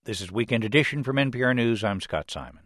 This is Weekend Edition from NPR News. I'm Scott Simon.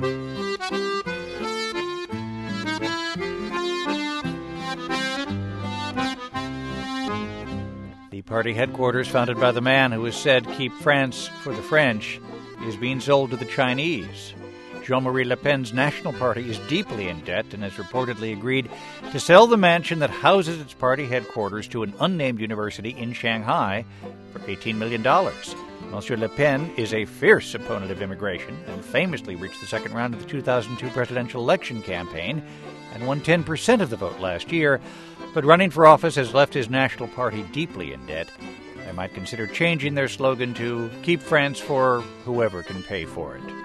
The party headquarters founded by the man who has said, "Keep France for the French," is being sold to the Chinese. Jean-Marie Le Pen's National Party is deeply in debt and has reportedly agreed to sell the mansion that houses its party headquarters to an unnamed university in Shanghai for $18 million. Monsieur Le Pen is a fierce opponent of immigration and famously reached the second round of the 2002 presidential election campaign and won 10% of the vote last year, but running for office has left his national party deeply in debt. They might consider changing their slogan to "Keep France for whoever can pay for it."